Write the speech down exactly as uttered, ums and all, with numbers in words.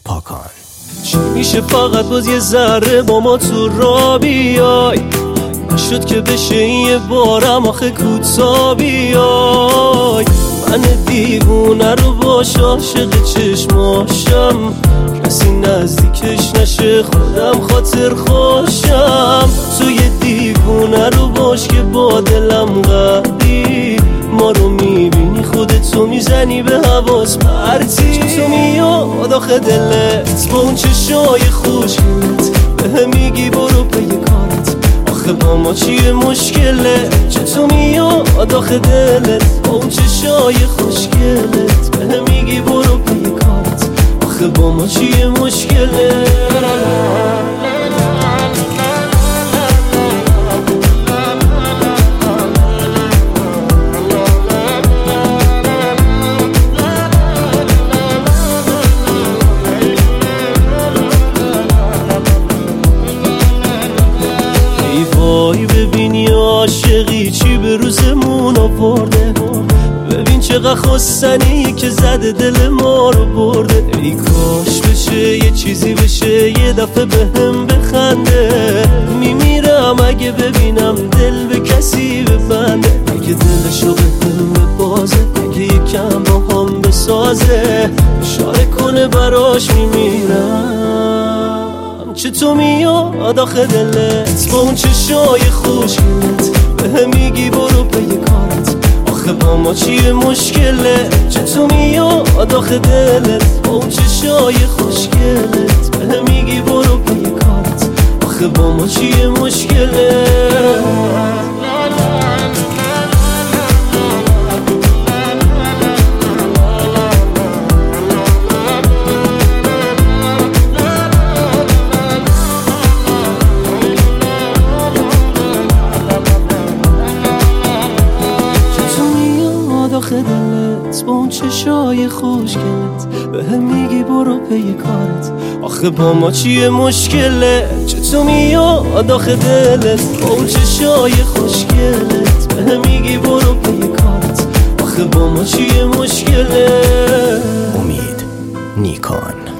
پاکان. چی میشه فقط باز یه ذره با ما تو را بیای، نشد که بشه یه بارم آخه کوتا بیای. من دیوونه رو باش عاشق چشماشم، کسی نزدیکش نشه خودم خاطر خوشم. تو یه دیوونه رو باش که با دلم قدی، ما رو میبینی خودتو میزنی به حواس پرتی. تو میاد آخه دلت با اون چشای خوشگلت، به میگی برو پی کارت، آخه با ما چیه مشکله؟ چطور میاد آخه دلت با اون چشای خوشگلت، به میگی برو پی کارت، آخه با ما چیه مشکله؟ وای ببینی عاشقی چی به روزمون آورده، ببین چقدر خواستنی که زده دل ما رو برده. ای کاش بشه یه چیزی بشه یه دفعه به هم بخنده، میمیرم اگه ببینم دل به کسی ببنده، اگه دلشو به هم ببازه، اگه یکم با هم بسازه، اشاره کنه براش میمیرم. چطور میاد آخه دلت با اون چشای خوشگلت، به میگی برو پی کارت، آخه با ما چیه مشکله؟ چطور میاد آخه دلت با اون چشای خوشگلت، به میگی برو پی کارت، آخه با ما چیه مشکله؟ آخه دلت با اون چشای خوشگلت، به هم میگی برو پی کارت، آخه با ما چیه مشکله؟ چطور میاد آخه دلت با اون چشای خوشگلت، به هم میگی برو پی کارت، آخه با ما چیه مشکله؟ امید نیکان.